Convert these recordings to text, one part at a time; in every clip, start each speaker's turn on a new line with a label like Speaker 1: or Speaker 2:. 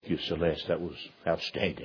Speaker 1: you, Celeste. That was outstanding.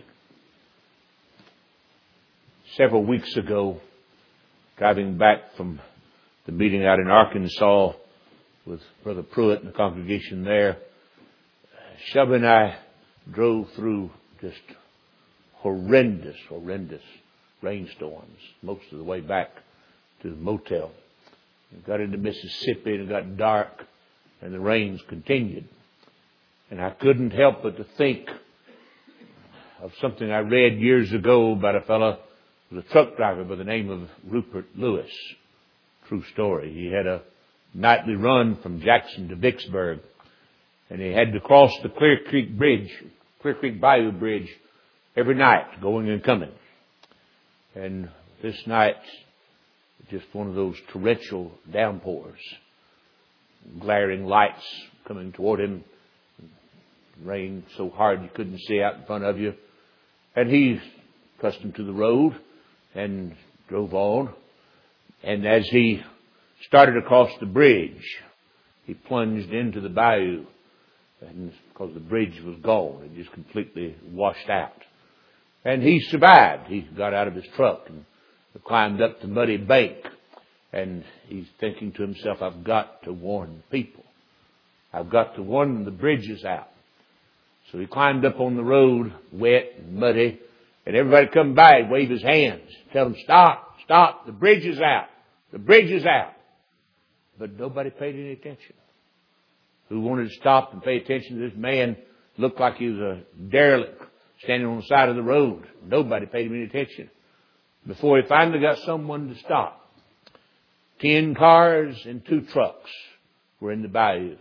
Speaker 1: Several weeks ago, driving back from the meeting out in Arkansas with Brother Pruitt and the congregation there, Shelby and I drove through just horrendous rainstorms most of the way back to the motel. We got into Mississippi and it got dark and the rains continued. And I couldn't help but to think of something I read years ago about a fellow who was a truck driver by the name of Rupert Lewis. True story. He had a nightly run from Jackson to Vicksburg, and he had to cross the Clear Creek Bayou Bridge every night, going and coming. And this night, just one of those torrential downpours, glaring lights coming toward him, rain so hard you couldn't see out in front of you. And he's accustomed to the road and drove on. And as he started across the bridge, he plunged into the bayou, and because the bridge was gone, it just completely washed out. And he survived. He got out of his truck and climbed up the muddy bank. And he's thinking to himself, I've got to warn people. I've got to warn them the bridge is out. So he climbed up on the road, wet and muddy, and everybody come by and wave his hands, tell them, stop, the bridge is out, the bridge is out. But nobody paid any attention. Who wanted to stop and pay attention to this man? Looked like he was a derelict standing on the side of the road. Nobody paid him any attention. Before he finally got someone to stop, 10 cars and 2 trucks were in the bayou.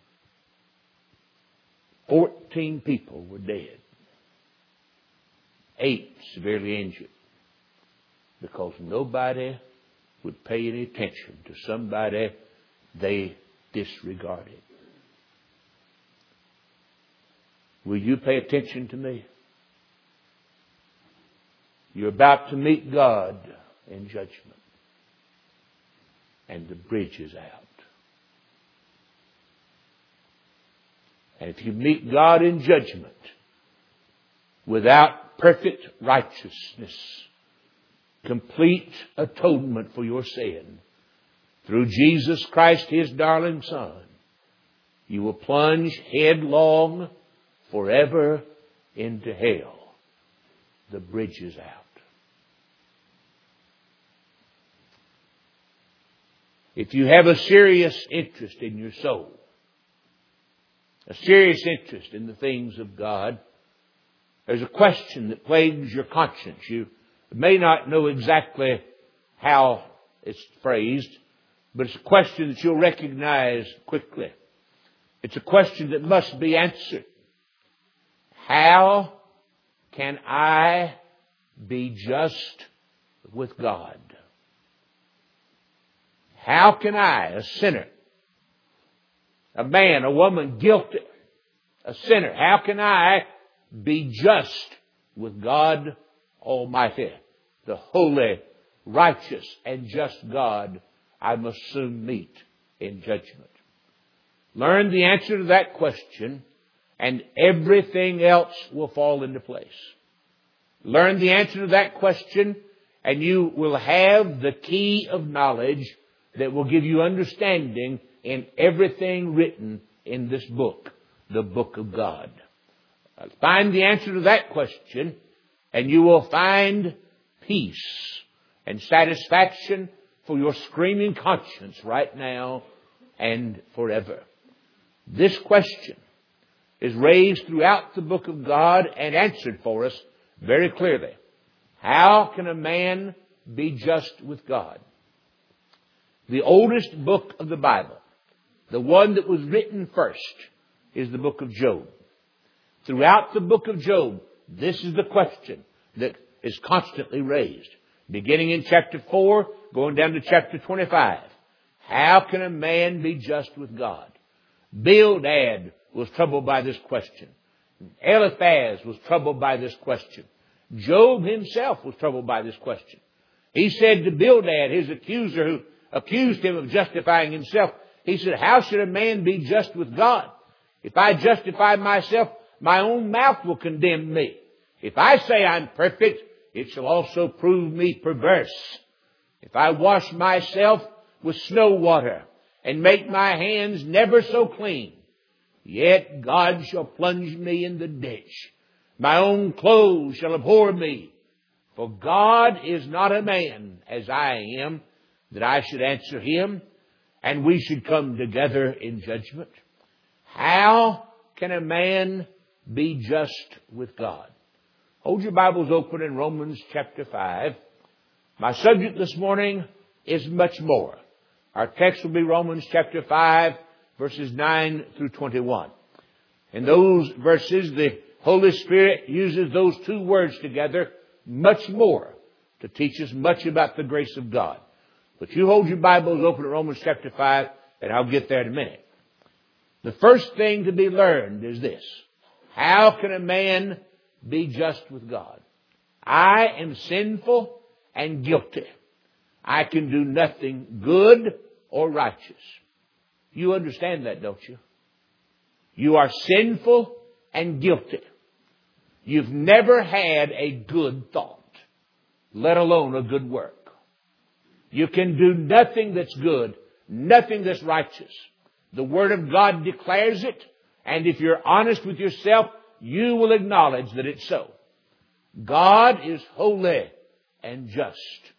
Speaker 1: 14 people were dead. 8 severely injured. Because nobody would pay any attention to somebody they disregarded. Will you pay attention to me? You're about to meet God in judgment. And the bridge is out. And if you meet God in judgment without perfect righteousness, complete atonement for your sin, through Jesus Christ, His darling Son, you will plunge headlong forever into hell. The bridge is out. If you have a serious interest in your soul, a serious interest in the things of God, there's a question that plagues your conscience. You may not know exactly how it's phrased, but it's a question that you'll recognize quickly. It's a question that must be answered. How can I be just with God? How can I, a sinner, a man, a woman guilty, a sinner, how can I be just with God Almighty, the holy, righteous, and just God I must soon meet in judgment? Learn the answer to that question, and everything else will fall into place. Learn the answer to that question, and you will have the key of knowledge that will give you understanding in everything written in this book, the book of God. Find the answer to that question, and you will find peace and satisfaction for your screaming conscience right now and forever. This question is raised throughout the book of God and answered for us very clearly. How can a man be just with God? The oldest book of the Bible, the one that was written first, is the book of Job. Throughout the book of Job, this is the question that is constantly raised. Beginning in chapter 4, going down to chapter 25. How can a man be just with God? Bildad was troubled by this question. Eliphaz was troubled by this question. Job himself was troubled by this question. He said to Bildad, his accuser, who accused him of justifying himself, he said, how should a man be just with God? If I justify myself, my own mouth will condemn me. If I say I'm perfect, it shall also prove me perverse. If I wash myself with snow water and make my hands never so clean, yet God shall plunge me in the ditch. My own clothes shall abhor me. For God is not a man as I am, that I should answer him, and we should come together in judgment. How can a man be just with God? Hold your Bibles open in Romans chapter 5. My subject this morning is much more. Our text will be Romans chapter 5, verses 9 through 21. In those verses, the Holy Spirit uses those two words together, much more, to teach us much about the grace of God. But you hold your Bibles open to Romans chapter 5, and I'll get there in a minute. The first thing to be learned is this. How can a man be just with God? I am sinful and guilty. I can do nothing good or righteous. You understand that, don't you? You are sinful and guilty. You've never had a good thought, let alone a good work. You can do nothing that's good, nothing that's righteous. The Word of God declares it, and if you're honest with yourself, you will acknowledge that it's so. God is holy and just.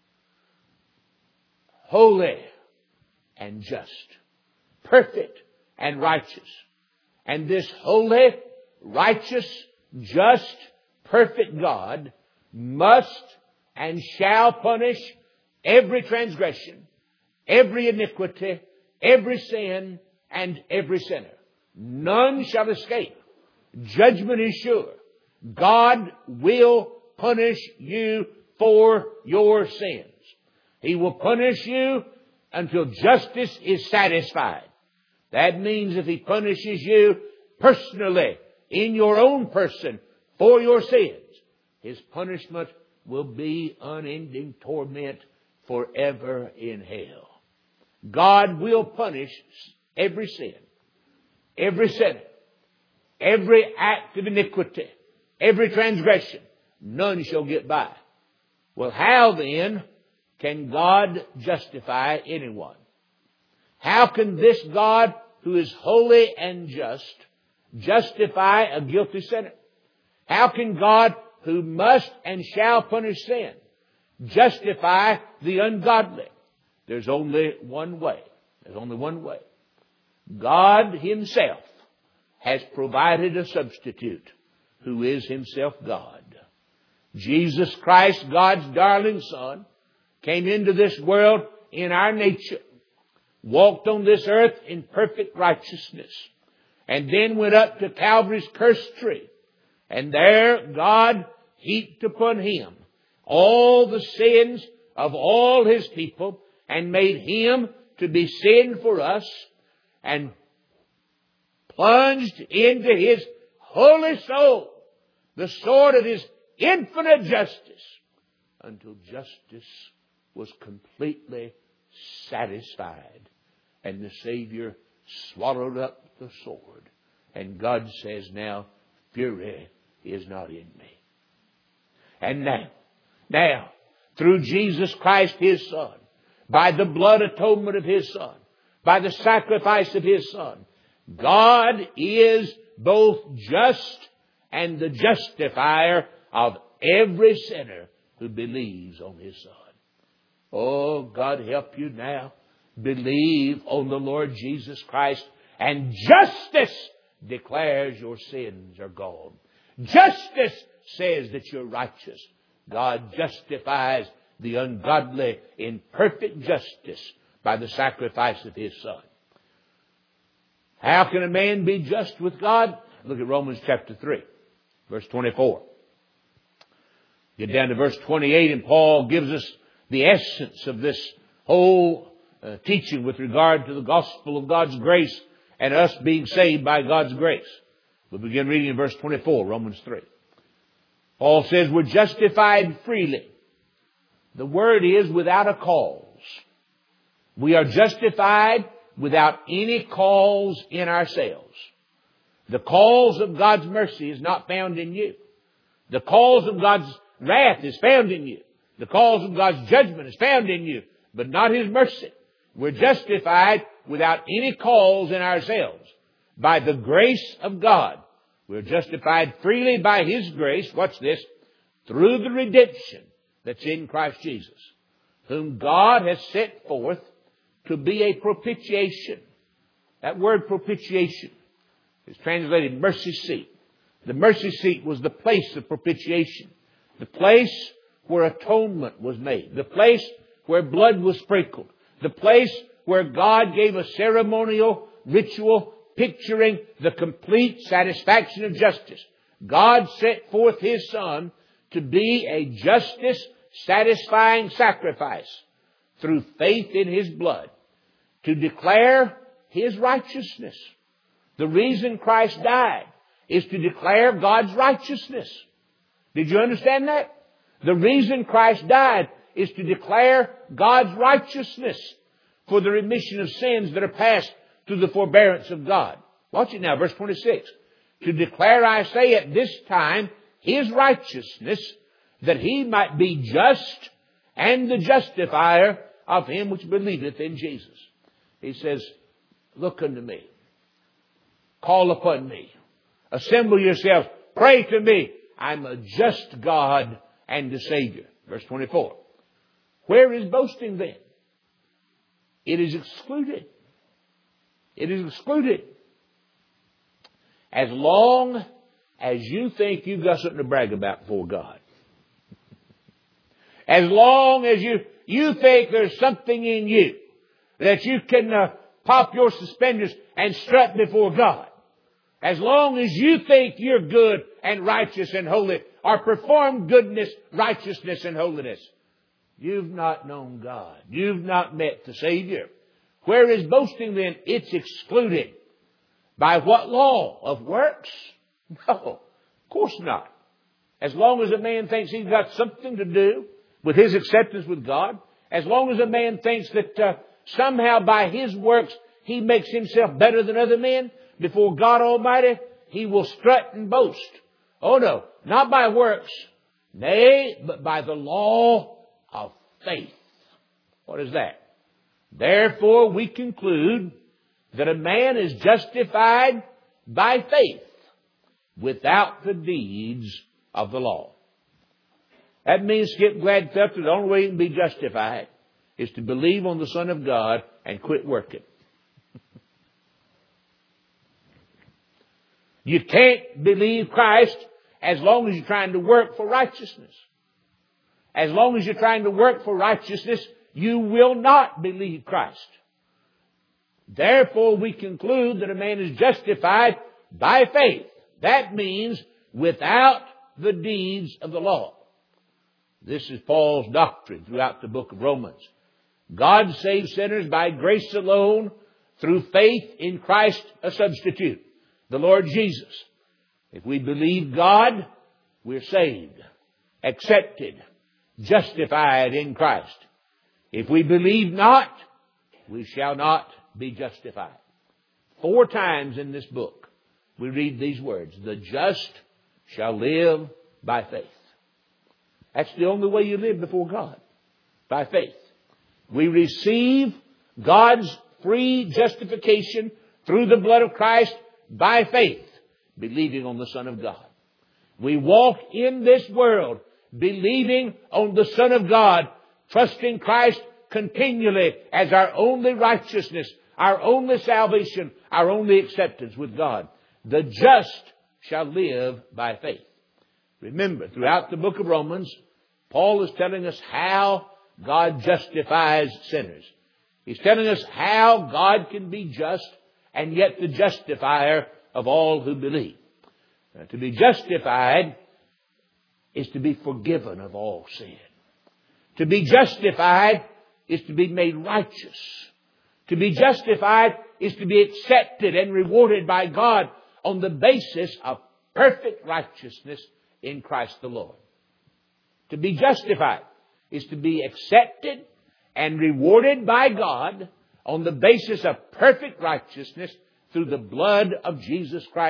Speaker 1: Holy and just. Perfect and righteous. And this holy, righteous, just, perfect God must and shall punish every transgression, every iniquity, every sin, and every sinner. None shall escape. Judgment is sure. God will punish you for your sins. He will punish you until justice is satisfied. That means if He punishes you personally, in your own person, for your sins, His punishment will be unending torment forever in hell. God will punish every sin, every sinner, every act of iniquity, every transgression. None shall get by. Well, how then can God justify anyone? How can this God, who is holy and just, justify a guilty sinner? How can God, who must and shall punish sin, justify the ungodly? There's only one way. There's only one way. God Himself has provided a substitute who is Himself God. Jesus Christ, God's darling Son, came into this world in our nature, walked on this earth in perfect righteousness, and then went up to Calvary's cursed tree. And there God heaped upon Him all the sins of all His people and made Him to be sin for us and plunged into His holy soul the sword of His infinite justice until justice was completely satisfied. And the Savior swallowed up the sword. And God says now, fury is not in me. And now, through Jesus Christ His Son, by the blood atonement of His Son, by the sacrifice of His Son, God is both just and the justifier of every sinner who believes on His Son. Oh, God help you now. Believe on the Lord Jesus Christ, and justice declares your sins are gone. Justice says that you're righteous. God justifies the ungodly in perfect justice by the sacrifice of His Son. How can a man be just with God? Look at Romans chapter 3, verse 24. Get down to verse 28, and Paul gives us the essence of this whole teaching with regard to the gospel of God's grace and us being saved by God's grace. We'll begin reading in verse 24, Romans 3. Paul says we're justified freely. The word is without a cause. We are justified without any cause in ourselves. The cause of God's mercy is not found in you. The cause of God's wrath is found in you. The cause of God's judgment is found in you, but not His mercy. We're justified without any cause in ourselves. By the grace of God. We're justified freely by His grace. Watch this. Through the redemption that's in Christ Jesus, whom God has set forth to be a propitiation. That word propitiation is translated mercy seat. The mercy seat was the place of propitiation. The place where atonement was made. The place where blood was sprinkled. The place where God gave a ceremonial ritual picturing the complete satisfaction of justice. God set forth His Son to be a justice-satisfying sacrifice through faith in His blood, to declare His righteousness. The reason Christ died is to declare God's righteousness. Did you understand that? The reason Christ died is to declare God's righteousness for the remission of sins that are past through the forbearance of God. Watch it now, verse 26. To declare, I say, at this time, His righteousness, that He might be just and the justifier of him which believeth in Jesus. He says, look unto me. Call upon me. Assemble yourselves. Pray to me. I'm a just God and a Savior. Verse 24. Where is boasting then? It is excluded. It is excluded. As long as you think you've got something to brag about before God. As long as you think there's something in you that you can pop your suspenders and strut before God. As long as you think you're good and righteous and holy, or perform goodness, righteousness, and holiness, you've not known God. You've not met the Savior. Where is boasting then? It's excluded. By what law? Of works? No, of course not. As long as a man thinks he's got something to do with his acceptance with God, as long as a man thinks that somehow by his works he makes himself better than other men before God Almighty, he will strut and boast. Oh no, not by works, nay, but by the law of faith. What is that? Therefore we conclude that a man is justified by faith without the deeds of the law. That means Skip Gladstone, the only way you can be justified is to believe on the Son of God and quit working. You can't believe Christ as long as you're trying to work for righteousness. As long as you're trying to work for righteousness, you will not believe Christ. Therefore, we conclude that a man is justified by faith. That means without the deeds of the law. This is Paul's doctrine throughout the book of Romans. God saves sinners by grace alone, through faith in Christ a substitute, the Lord Jesus. If we believe God, we're saved, accepted, justified in Christ. If we believe not, we shall not be justified. 4 times in this book, we read these words: the just shall live by faith. That's the only way you live before God, by faith. We receive God's free justification through the blood of Christ by faith, believing on the Son of God. We walk in this world believing on the Son of God, trusting Christ continually as our only righteousness, our only salvation, our only acceptance with God. The just shall live by faith. Remember, throughout the book of Romans, Paul is telling us how God justifies sinners. He's telling us how God can be just and yet the justifier of all who believe. To be justified is to be forgiven of all sin. To be justified is to be made righteous. To be justified is to be accepted and rewarded by God on the basis of perfect righteousness in Christ the Lord. To be justified is to be accepted and rewarded by God on the basis of perfect righteousness through the blood of Jesus Christ,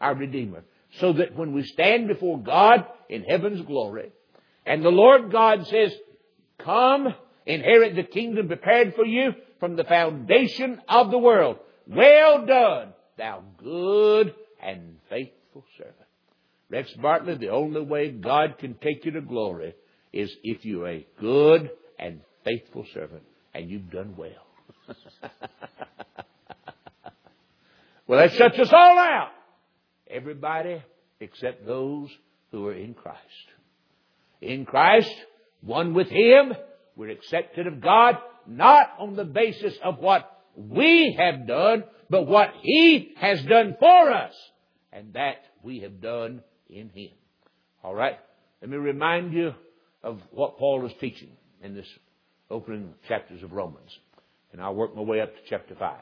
Speaker 1: our Redeemer. So that when we stand before God in heaven's glory, and the Lord God says, come, inherit the kingdom prepared for you from the foundation of the world. Well done, thou good and faithful servant. Rex Bartlett, the only way God can take you to glory is if you're a good and faithful servant, and you've done well. Well, that shuts us all out. Everybody except those who are in Christ. In Christ, one with Him, we're accepted of God, not on the basis of what we have done, but what He has done for us, and that we have done in Him. All right? Let me remind you of what Paul is teaching in this opening chapters of Romans. And I'll work my way up to chapter 5.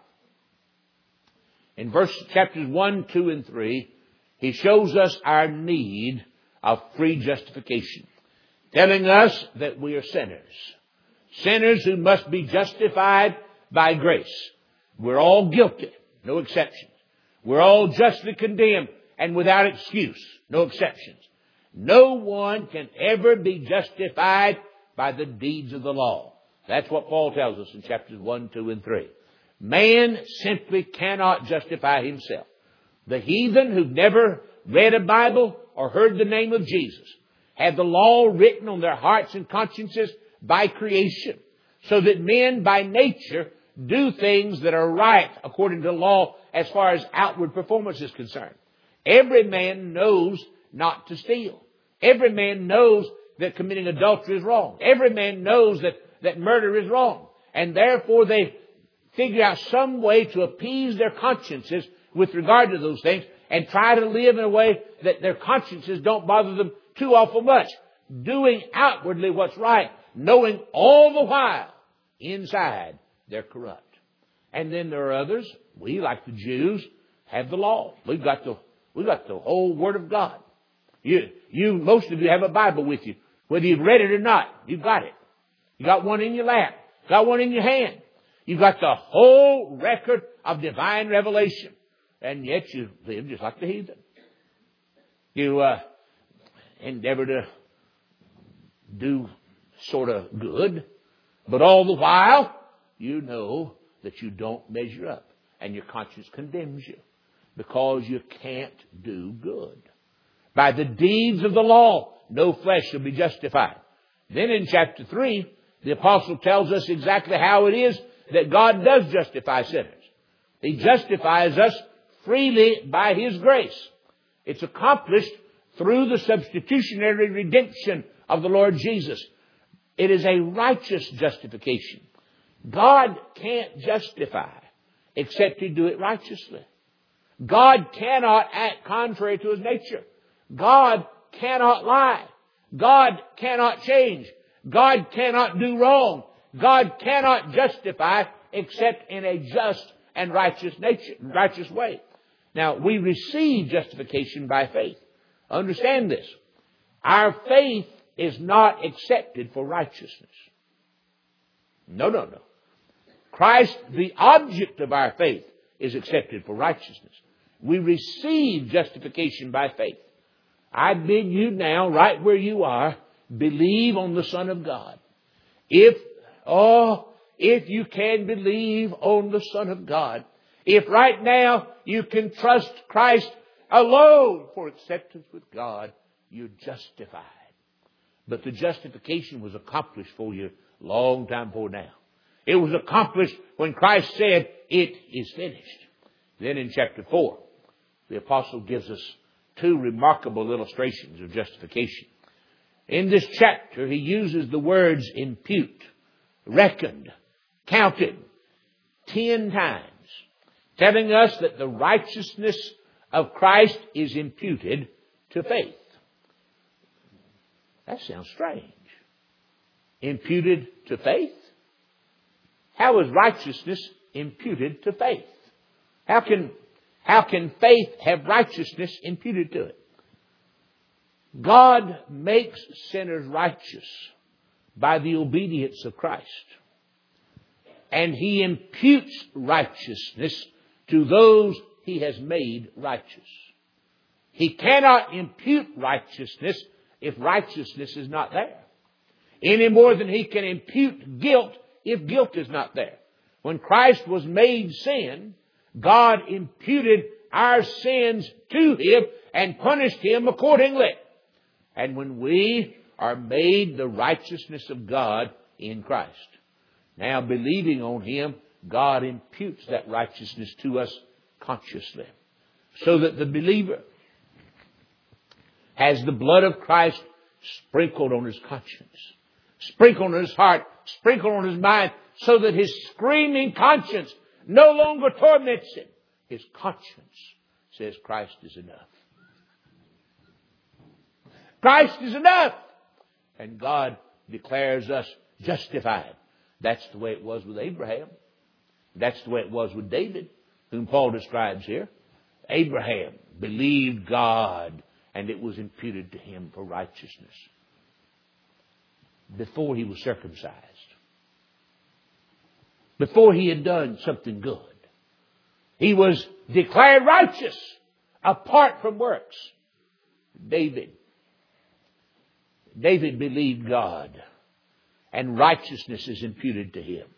Speaker 1: In chapters 1, 2, and 3, he shows us our need of free justification, telling us that we are sinners. Sinners who must be justified by grace. We're all guilty, no exceptions. We're all justly condemned and without excuse, no exceptions. No one can ever be justified by the deeds of the law. That's what Paul tells us in chapters 1, 2, and 3. Man simply cannot justify himself. The heathen who've never read a Bible or heard the name of Jesus have the law written on their hearts and consciences by creation, so that men by nature do things that are right according to the law as far as outward performance is concerned. Every man knows not to steal. Every man knows that committing adultery is wrong. Every man knows that murder is wrong. And therefore they figure out some way to appease their consciences with regard to those things and try to live in a way that their consciences don't bother them too awful much. Doing outwardly what's right, knowing all the while inside they're corrupt. And then there are others, we like the Jews, have the law. We've got the whole Word of God. Most of you have a Bible with you. Whether you've read it or not, you've got it. You got one in your lap. Got one in your hand. You've got the whole record of divine revelation. And yet you live just like the heathen. You endeavor to do sort of good, but all the while you know that you don't measure up, and your conscience condemns you because you can't do good. By the deeds of the law, no flesh shall be justified. Then in chapter 3, the apostle tells us exactly how it is that God does justify sinners. He justifies us freely by His grace. It's accomplished through the substitutionary redemption of the Lord Jesus. It is a righteous justification. God can't justify except He do it righteously. God cannot act contrary to His nature. God cannot lie. God cannot change. God cannot do wrong. God cannot justify except in a just and righteous way. Now, we receive justification by faith. Understand this. Our faith is not accepted for righteousness. No. Christ, the object of our faith, is accepted for righteousness. We receive justification by faith. I bid you now, right where you are, believe on the Son of God. If you can believe on the Son of God, if right now you can trust Christ alone for acceptance with God, you're justified. But the justification was accomplished for you a long time before now. It was accomplished when Christ said, "It is finished." Then in chapter 4, the apostle gives us two remarkable illustrations of justification. In this chapter, he uses the words impute, reckoned, counted 10 times, telling us that the righteousness of Christ is imputed to faith. That sounds strange. Imputed to faith? How is righteousness imputed to faith? How can faith have righteousness imputed to it? God makes sinners righteous by the obedience of Christ. And He imputes righteousness to those He has made righteous. He cannot impute righteousness if righteousness is not there. Any more than He can impute guilt if guilt is not there. When Christ was made sin, God imputed our sins to Him and punished Him accordingly. And when we are made the righteousness of God in Christ, now believing on Him, God imputes that righteousness to us consciously. So that the believer has the blood of Christ sprinkled on his conscience, sprinkled on his heart, sprinkled on his mind, so that his screaming conscience no longer torments him. His conscience says Christ is enough. Christ is enough. And God declares us justified. That's the way it was with Abraham. That's the way it was with David, whom Paul describes here. Abraham believed God, and it was imputed to him for righteousness before he was circumcised, before he had done something good. He was declared righteous apart from works. David believed God, and righteousness is imputed to him.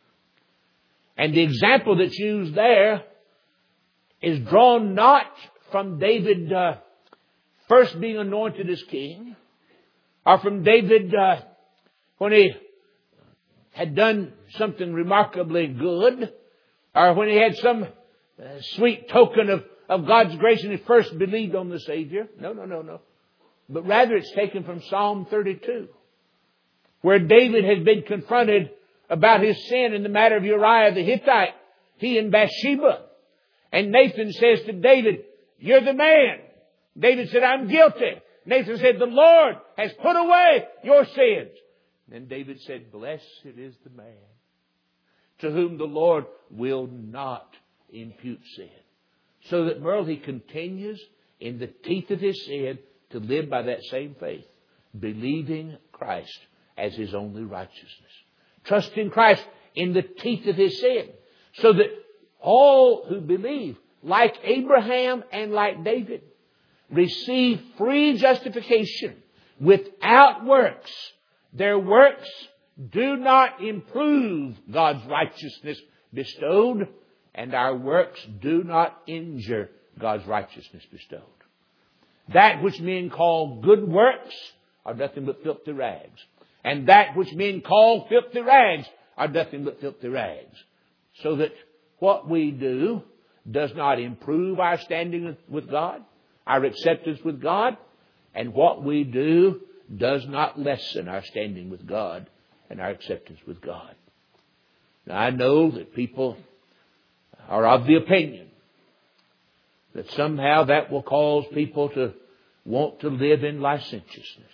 Speaker 1: And the example that's used there is drawn not from David first being anointed as king, or from David when he had done something remarkably good, or when he had some sweet token of God's grace and he first believed on the Savior. No. But rather it's taken from Psalm 32, where David has been confronted about his sin in the matter of Uriah the Hittite, he and Bathsheba. And Nathan says to David, "You're the man." David said, "I'm guilty." Nathan said, "The Lord has put away your sins." Then David said, "Blessed is the man to whom the Lord will not impute sin." So that, Merle, he continues in the teeth of his sin to live by that same faith, believing Christ as his only righteousness, trusting Christ in the teeth of his sin, so that all who believe, like Abraham and like David, receive free justification without works. Their works do not improve God's righteousness bestowed, and our works do not injure God's righteousness bestowed. That which men call good works are nothing but filthy rags. And that which men call filthy rags are nothing but filthy rags. So that what we do does not improve our standing with God, our acceptance with God, and what we do does not lessen our standing with God and our acceptance with God. Now, I know that people are of the opinion that somehow that will cause people to want to live in licentiousness.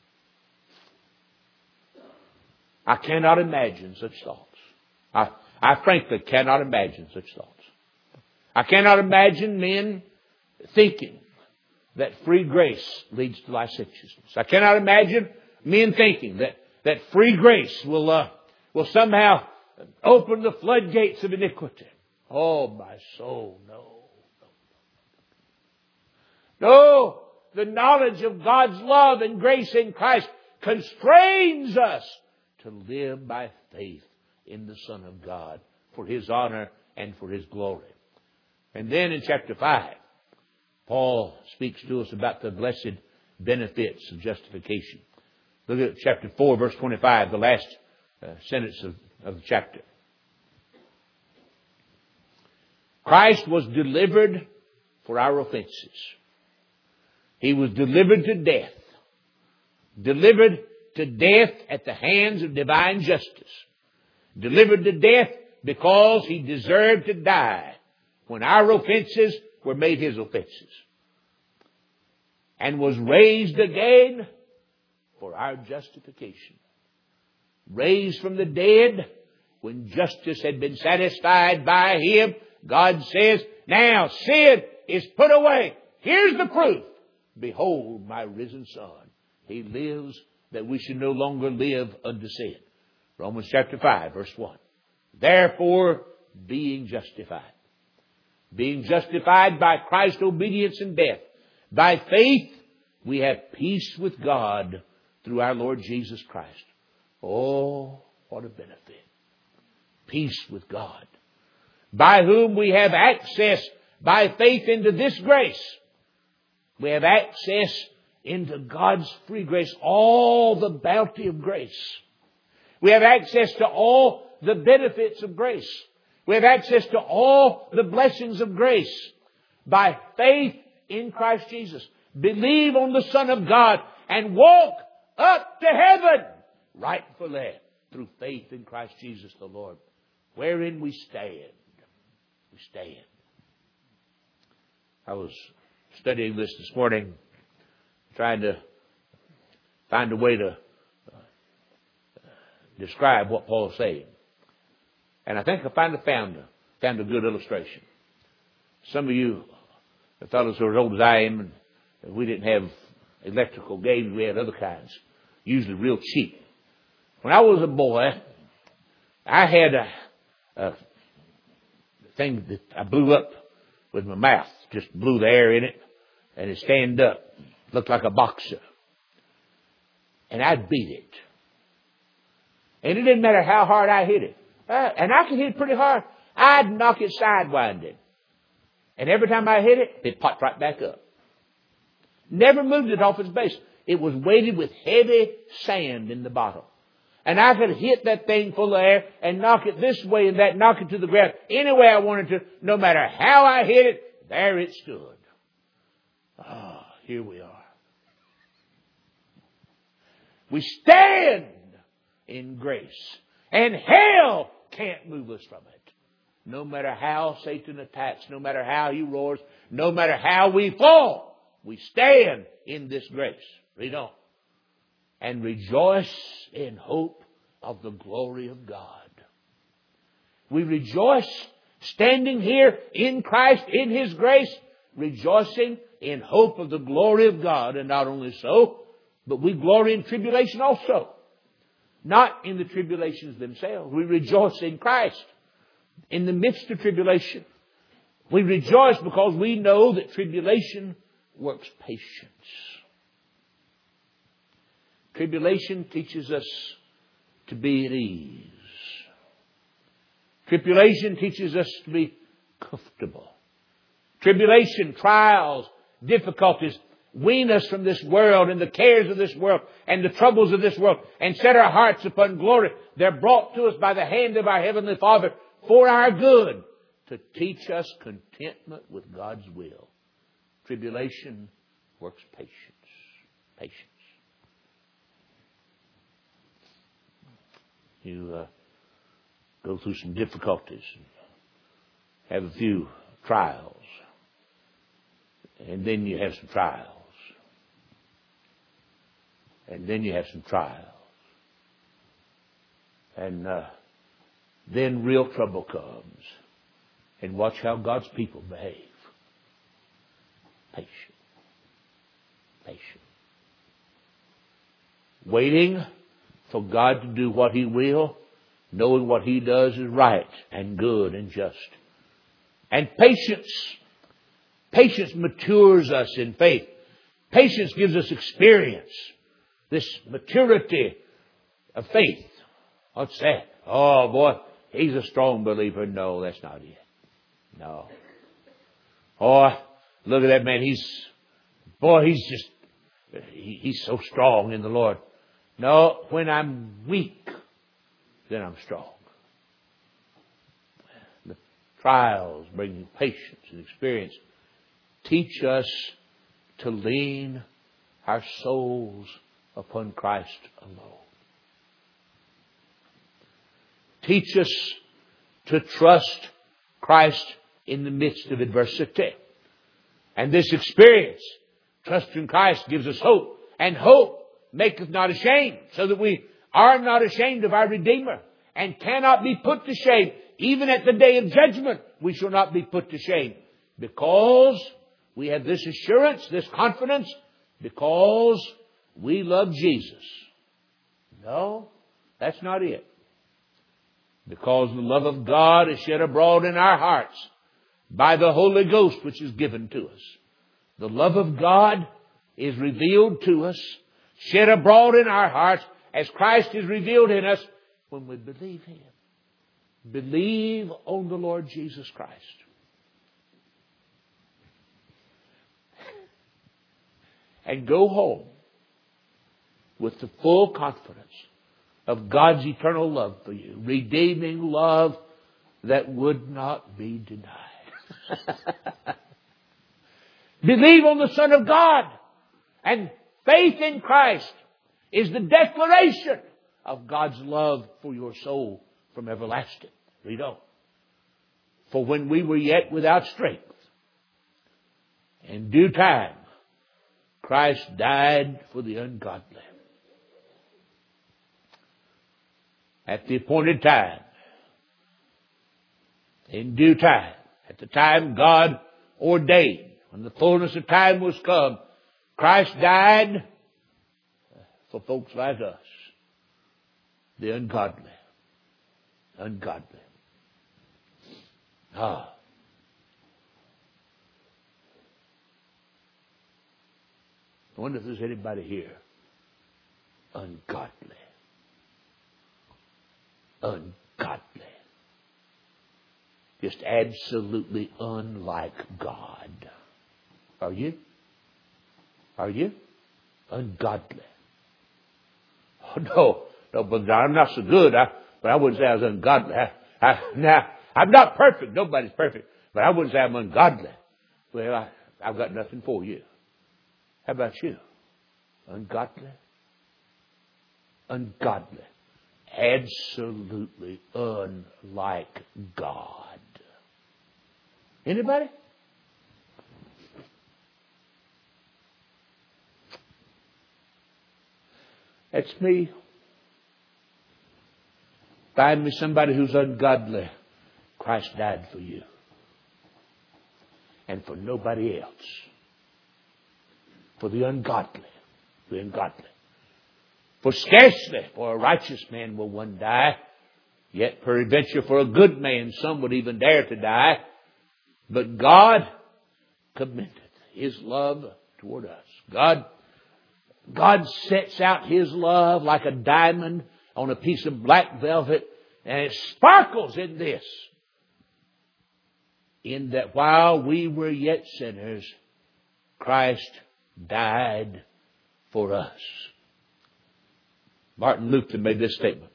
Speaker 1: I cannot imagine such thoughts. I frankly cannot imagine such thoughts. I cannot imagine men thinking that free grace leads to licentiousness. I cannot imagine men thinking that free grace will somehow open the floodgates of iniquity. Oh, my soul, no. No, the knowledge of God's love and grace in Christ constrains us to live by faith in the Son of God for His honor and for His glory. And then in chapter 5, Paul speaks to us about the blessed benefits of justification. Look at chapter 4, verse 25, the last sentence of the chapter. Christ was delivered for our offenses. He was delivered to death. Delivered to death at the hands of divine justice. Delivered to death because He deserved to die when our offenses were made His offenses. And was raised again for our justification. Raised from the dead when justice had been satisfied by Him. God says, now sin is put away. Here's the proof. Behold my risen Son. He lives that we should no longer live unto sin. Romans chapter 5, verse 1. Therefore, being justified by Christ's obedience and death, By faith, we have peace with God through our Lord Jesus Christ. Oh, what a benefit. Peace with God. By whom we have access by faith into this grace. We have access into God's free grace, all the bounty of grace. We have access to all the benefits of grace. We have access to all the blessings of grace by faith in Christ Jesus. Believe on the Son of God and walk up to heaven rightfully through faith in Christ Jesus the Lord, wherein we stand. We stand. I was studying this morning, trying to find a way to describe what Paul's saying. And I think I found a good illustration. Some of you fellows who are as old as I am, and we didn't have electrical games, we had other kinds, usually real cheap. When I was a boy, I had a thing that I blew up with my mouth, just blew the air in it, and it'd stand up, looked like a boxer. And I'd beat it. And it didn't matter how hard I hit it. And I could hit it pretty hard. I'd knock it sidewinded. And every time I hit it, it popped right back up. Never moved it off its base. It was weighted with heavy sand in the bottom. And I could hit that thing full of air and knock it this way and that, knock it to the ground any way I wanted to. No matter how I hit it, there it stood. Ah, here we are. We stand in grace. And hell can't move us from it. No matter how Satan attacks, no matter how he roars, no matter how we fall, we stand in this grace. Read on. And rejoice in hope of the glory of God. We rejoice standing here in Christ, in His grace, rejoicing in hope of the glory of God. And not only so, but we glory in tribulation also. Not in the tribulations themselves. We rejoice in Christ in the midst of tribulation. We rejoice because we know that tribulation works patience. Tribulation teaches us to be at ease. Tribulation teaches us to be comfortable. Tribulation, trials, difficulties wean us from this world and the cares of this world and the troubles of this world and set our hearts upon glory. They're brought to us by the hand of our Heavenly Father for our good, to teach us contentment with God's will. Tribulation works patience. Patience. You go through some difficulties, have a few trials, and then you have some trials, and then you have some trials, and then real trouble comes, and watch how God's people behave. Patient. Patient. Waiting for God to do what He will, knowing what He does is right and good and just. And patience. Patience matures us in faith. Patience gives us experience. This maturity of faith. What's that? Oh boy, he's a strong believer. No, that's not it. No. Oh, look at that man. He's so strong in the Lord. No, when I'm weak, then I'm strong. The trials bringing patience and experience teach us to lean our souls upon Christ alone. Teach us to trust Christ in the midst of adversity. And this experience, trust in Christ, gives us hope. And hope maketh not ashamed, so that we are not ashamed of our Redeemer and cannot be put to shame. Even at the day of judgment, we shall not be put to shame, because we have this assurance, this confidence, because we love Jesus. No, that's not it. Because the love of God is shed abroad in our hearts by the Holy Ghost, which is given to us. The love of God is revealed to us, shed abroad in our hearts, as Christ is revealed in us when we believe Him. Believe on the Lord Jesus Christ. And go home with the full confidence of God's eternal love for you. Redeeming love that would not be denied. Believe on the Son of God. And faith in Christ is the declaration of God's love for your soul from everlasting. Read on. For when we were yet without strength, in due time, Christ died for the ungodly. At the appointed time, in due time, at the time God ordained, when the fullness of time was come, Christ died for folks like us, the ungodly. Ungodly. I wonder if there's anybody here ungodly. Ungodly. Just absolutely unlike God. Are you? Are you? Ungodly. Oh, no, but I'm not so good. But I wouldn't say I was ungodly. Now, I'm not perfect. Nobody's perfect. But I wouldn't say I'm ungodly. Well, I've got nothing for you. How about you? Ungodly? Ungodly. Absolutely unlike God. Anybody? That's me. Find me somebody who's ungodly. Christ died for you. And for nobody else. For the ungodly. The ungodly. For scarcely for a righteous man will one die. Yet peradventure for a good man some would even dare to die. But God commendeth His love toward us. God sets out His love like a diamond on a piece of black velvet, and it sparkles in this. In that while we were yet sinners, Christ died for us. Martin Luther made this statement.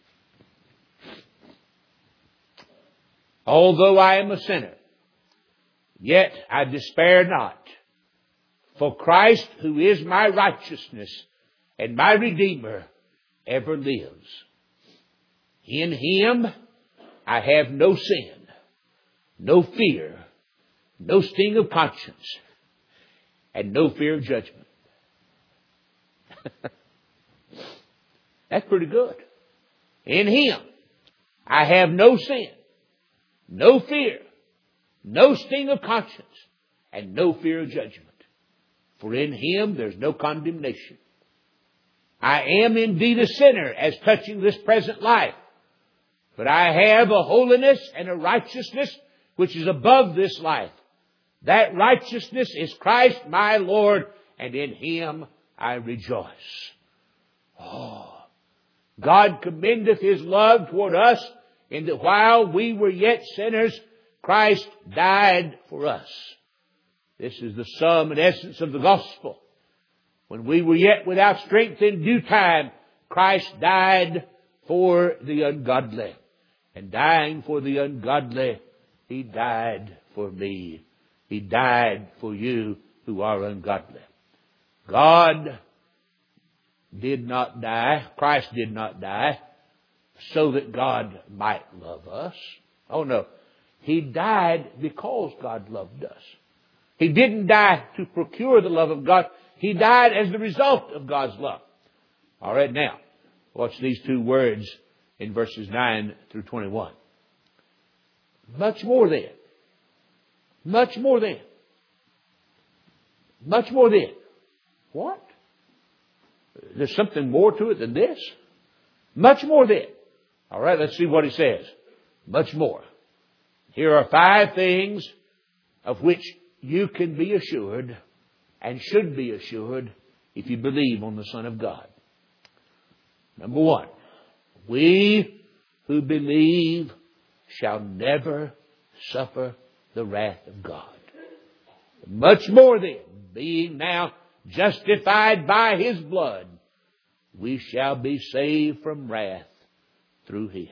Speaker 1: Although I am a sinner, yet I despair not. For Christ, who is my righteousness and my Redeemer, ever lives. In Him I have no sin, no fear, no sting of conscience, and no fear of judgment. That's pretty good. In Him I have no sin, no fear, no sting of conscience, and no fear of judgment. For in Him there's no condemnation. I am indeed a sinner as touching this present life, but I have a holiness and a righteousness which is above this life. That righteousness is Christ my Lord, and in Him I rejoice. Oh, God commendeth His love toward us in that while we were yet sinners, Christ died for us. This is the sum and essence of the gospel. When we were yet without strength, in due time, Christ died for the ungodly. And dying for the ungodly, He died for me. He died for you who are ungodly. God did not die, Christ did not die, so that God might love us. Oh no. He died because God loved us. He didn't die to procure the love of God. He died as the result of God's love. All right, now, watch these two words in verses 9 through 21. Much more then. Much more then. Much more then. What? There's something more to it than this? Much more then. All right, let's see what he says. Much more. Here are 5 things of which you can be assured and should be assured if you believe on the Son of God. Number one, we who believe shall never suffer the wrath of God. Much more then, being now justified by His blood, we shall be saved from wrath through Him.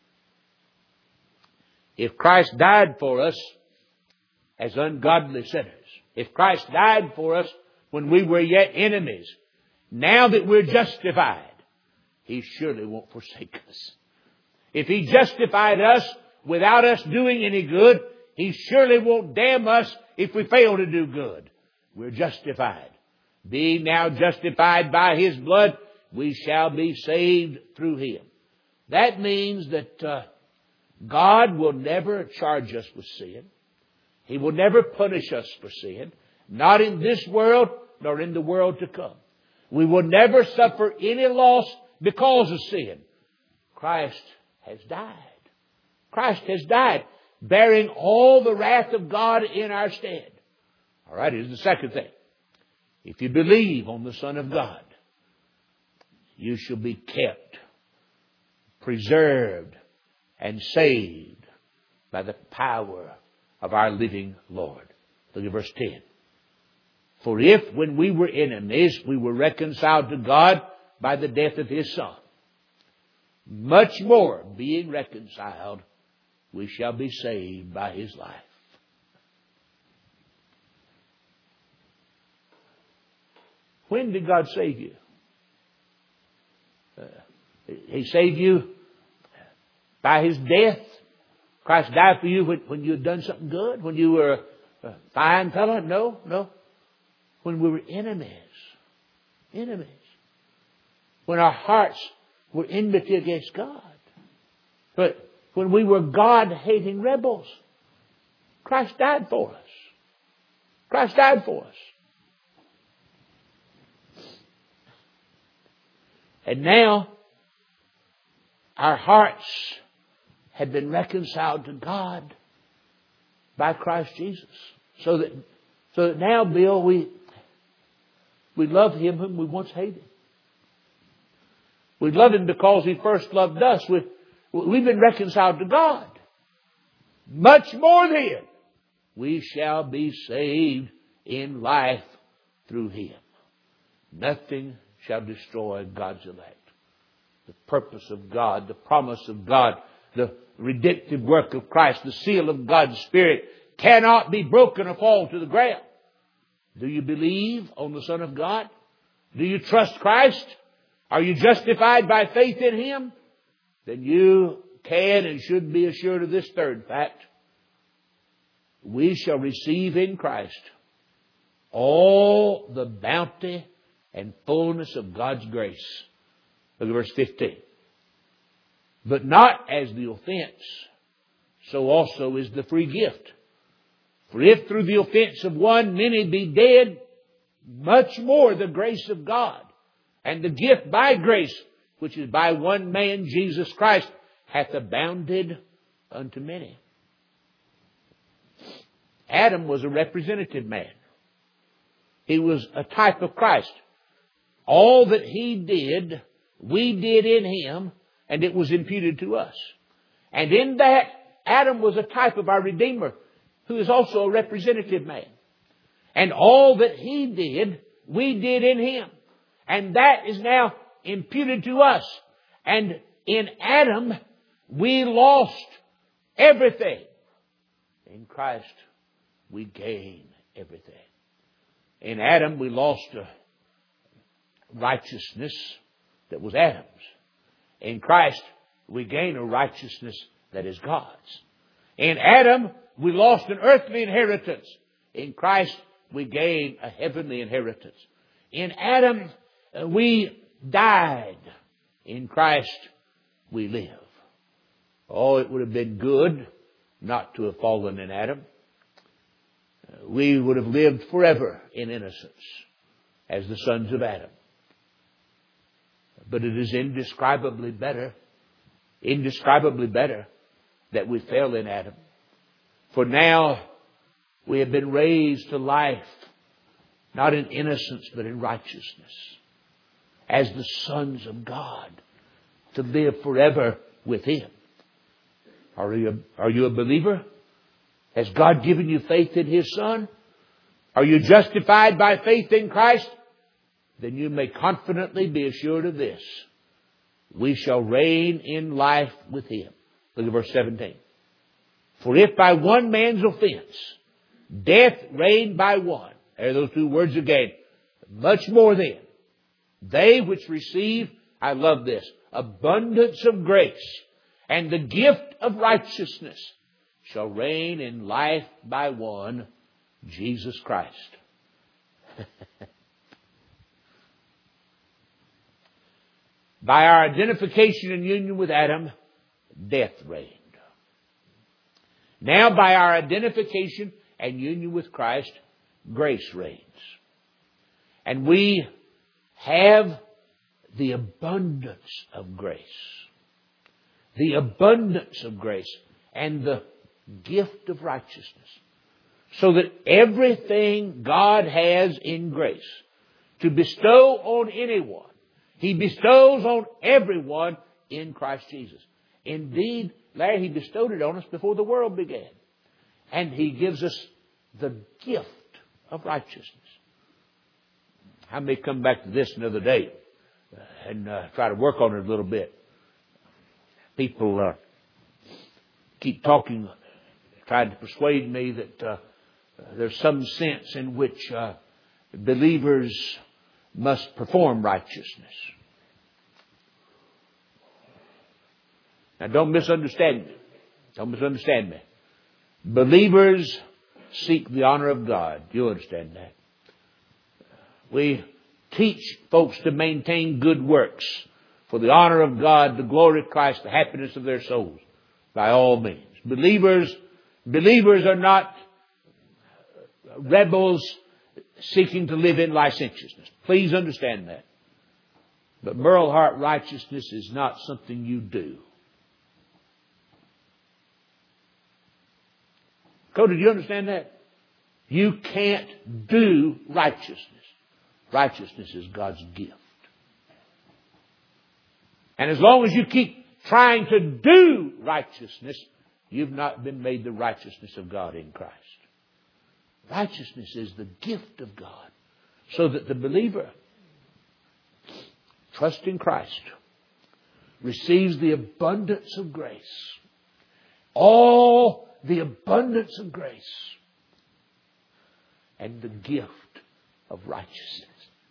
Speaker 1: If Christ died for us as ungodly sinners, if Christ died for us when we were yet enemies, now that we're justified, He surely won't forsake us. If He justified us without us doing any good, He surely won't damn us if we fail to do good. We're justified. Being now justified by His blood, we shall be saved through Him. That means that God will never charge us with sin. He will never punish us for sin. Not in this world, nor in the world to come. We will never suffer any loss because of sin. Christ has died. Christ has died, bearing all the wrath of God in our stead. All right, here's the second thing. If you believe on the Son of God, you shall be kept, preserved, and saved by the power of our living Lord. Look at verse 10. For if, when we were enemies, we were reconciled to God by the death of His Son, much more, being reconciled, we shall be saved by His life. When did God save you? He saved you by His death. Christ died for you when you had done something good, when you were a fine fellow? No. When we were enemies. Enemies. When our hearts were enmity against God. But when we were God-hating rebels, Christ died for us. Christ died for us. And now, our hearts have been reconciled to God by Christ Jesus. So that now, Bill, we love Him whom we once hated. We love Him because He first loved us. We've been reconciled to God. Much more then, we shall be saved in life through Him. Nothing shall destroy God's elect. The purpose of God, the promise of God, the redemptive work of Christ, the seal of God's Spirit cannot be broken or fall to the ground. Do you believe on the Son of God? Do you trust Christ? Are you justified by faith in Him? Then you can and should be assured of this third fact. We shall receive in Christ all the bounty and fullness of God's grace. Look at verse 15. But not as the offense, so also is the free gift. For if through the offense of one many be dead, much more the grace of God and the gift by grace, which is by one man, Jesus Christ, hath abounded unto many. Adam was a representative man. He was a type of Christ. All that he did, we did in him, and it was imputed to us. And in that, Adam was a type of our Redeemer, who is also a representative man. And all that he did, we did in him. And that is now imputed to us. And in Adam, we lost everything. In Christ, we gain everything. In Adam, we lost righteousness that was Adam's. In Christ, we gain a righteousness that is God's. In Adam, we lost an earthly inheritance. In Christ, we gain a heavenly inheritance. In Adam, we died. In Christ, we live. Oh, it would have been good not to have fallen in Adam. We would have lived forever in innocence as the sons of Adam. But it is indescribably better that we fell in Adam. For now we have been raised to life not in innocence, but in righteousness, as the sons of God, to live forever with Him. Are you a believer? Has God given you faith in His Son? Are you justified by faith in Christ? Then you may confidently be assured of this: we shall reign in life with Him. Look at verse 17. For if by one man's offense death reigned by one, there are those two words again, much more then, they which receive, I love this, abundance of grace and the gift of righteousness shall reign in life by one, Jesus Christ. By our identification and union with Adam, death reigned. Now by our identification and union with Christ, grace reigns. And we have the abundance of grace. The abundance of grace and the gift of righteousness. So that everything God has in grace to bestow on anyone, He bestows on everyone in Christ Jesus. Indeed, Larry, He bestowed it on us before the world began. And He gives us the gift of righteousness. I may come back to this another day and try to work on it a little bit. People keep talking, trying to persuade me that there's some sense in which believers must perform righteousness. Now don't misunderstand me. Don't misunderstand me. Believers seek the honor of God. You understand that? We teach folks to maintain good works for the honor of God, the glory of Christ, the happiness of their souls, by all means. Believers are not rebels seeking to live in licentiousness. Please understand that. But moral heart righteousness is not something you do. Cody, do you understand that? You can't do righteousness. Righteousness is God's gift. And as long as you keep trying to do righteousness, you've not been made the righteousness of God in Christ. Righteousness is the gift of God, so that the believer, trusting Christ, receives the abundance of grace. All the abundance of grace and the gift of righteousness.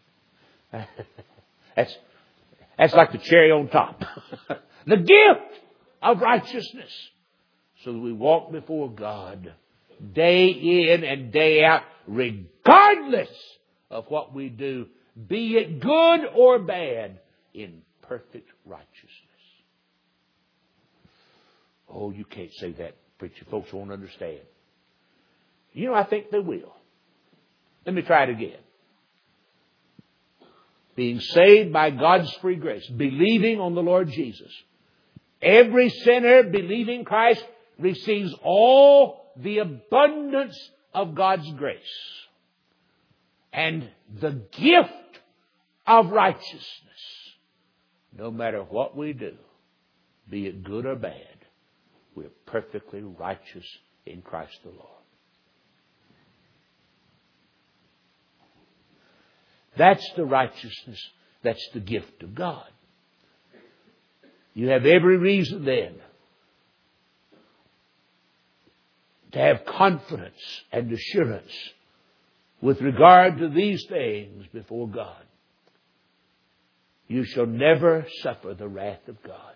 Speaker 1: That's like the cherry on top. The gift of righteousness. So that we walk before God day in and day out, regardless of what we do, be it good or bad, in perfect righteousness. Oh, you can't say that. Preacher folks won't understand. You know, I think they will. Let me try it again. Being saved by God's free grace, believing on the Lord Jesus. Every sinner believing Christ receives all the abundance of God's grace and the gift of righteousness. No matter what we do, be it good or bad, we're perfectly righteous in Christ the Lord. That's the righteousness. That's the gift of God. You have every reason then to have confidence and assurance with regard to these things before God. You shall never suffer the wrath of God.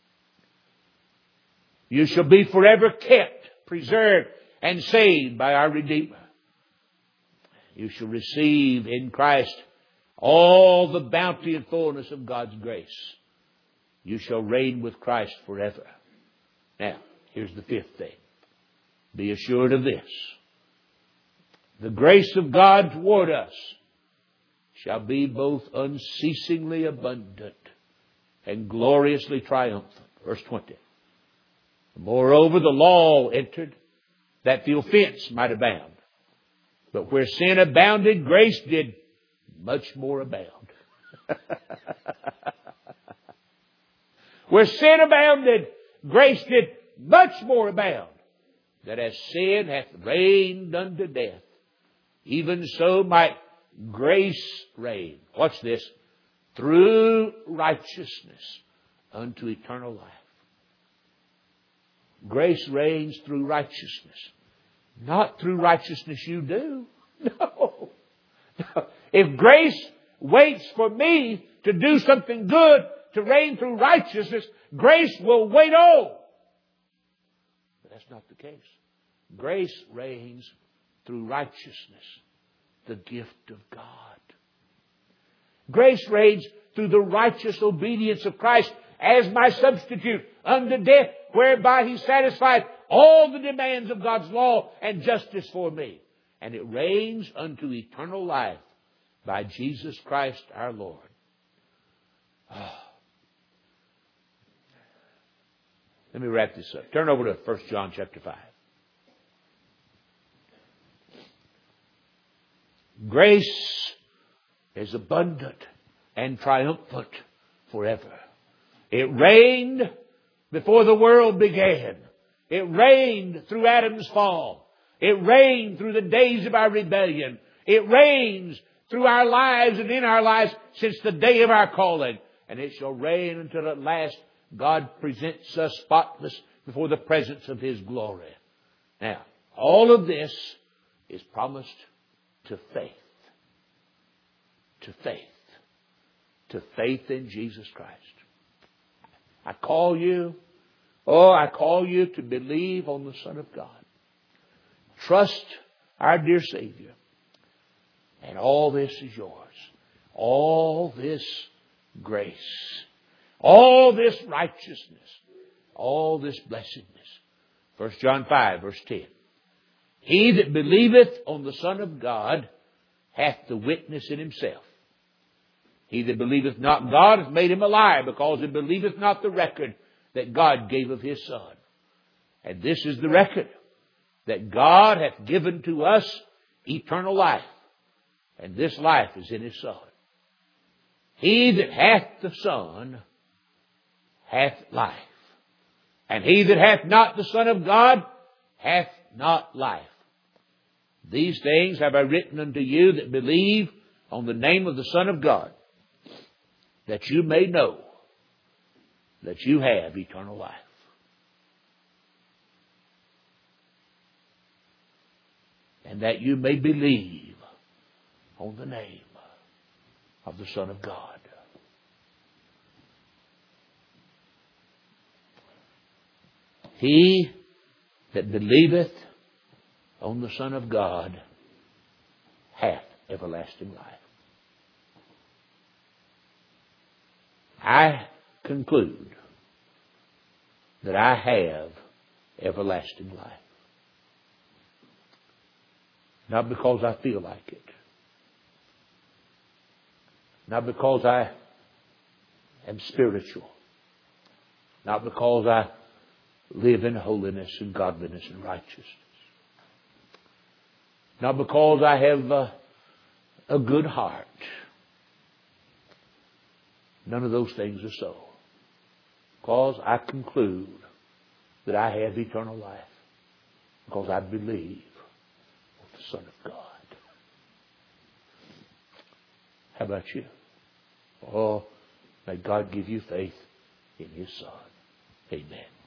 Speaker 1: You shall be forever kept, preserved, and saved by our Redeemer. You shall receive in Christ all the bounty and fullness of God's grace. You shall reign with Christ forever. Now, here's the fifth thing. Be assured of this. The grace of God toward us shall be both unceasingly abundant and gloriously triumphant. Verse 20. Moreover, the law entered that the offense might abound. But where sin abounded, grace did much more abound. Where sin abounded, grace did much more abound. That as sin hath reigned unto death, even so might grace reign. Watch this. Through righteousness unto eternal life. Grace reigns through righteousness. Not through righteousness you do. No. If grace waits for me to do something good to reign through righteousness, grace will wait on. But that's not the case. Grace reigns through righteousness, the gift of God. Grace reigns through the righteous obedience of Christ as my substitute unto death, whereby He satisfied all the demands of God's law and justice for me. And it reigns unto eternal life by Jesus Christ our Lord. Let me wrap this up. Turn over to 1 John chapter 5. Grace is abundant and triumphant forever. It reigned before the world began. It reigned through Adam's fall. It reigned through the days of our rebellion. It reigns through our lives and in our lives since the day of our calling. And it shall reign until at last God presents us spotless before the presence of His glory. Now, all of this is promised to faith. To faith. To faith in Jesus Christ. I call you to believe on the Son of God. Trust our dear Savior. And all this is yours. All this grace. All this righteousness. All this blessedness. 1 John 5 verse 10. He that believeth on the Son of God hath the witness in himself. He that believeth not God hath made him a liar, because he believeth not the record that God gave of His Son. And this is the record, that God hath given to us eternal life. And this life is in His Son. He that hath the Son hath life. And he that hath not the Son of God hath not life. These things have I written unto you that believe on the name of the Son of God, that you may know that you have eternal life. And that you may believe on the name of the Son of God. He that believeth on the Son of God hath everlasting life. I conclude that I have everlasting life. Not because I feel like it. Not because I am spiritual. Not because I live in holiness and godliness and righteousness. Not because I have a good heart. None of those things are so. Because I conclude that I have eternal life. Because I believe on the Son of God. How about you? Oh, may God give you faith in His Son. Amen.